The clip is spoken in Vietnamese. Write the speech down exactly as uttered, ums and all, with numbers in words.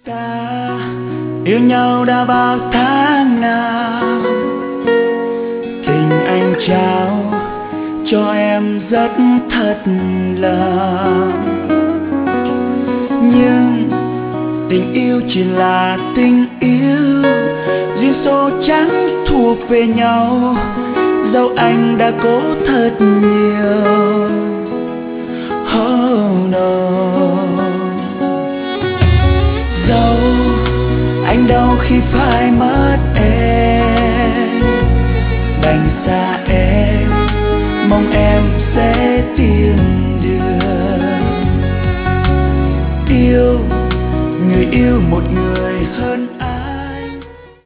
Ta yêu nhau đã bao tháng năm, tình anh trao cho em rất thật lòng, nhưng tình yêu chỉ là tình yêu, duyên số chẳng thuộc về nhau, dẫu anh đã cố thật nhiều. Oh no. Dẫu anh đau khi phải mất em, đành xa em, mong em sẽ tìm được. Yêu người yêu một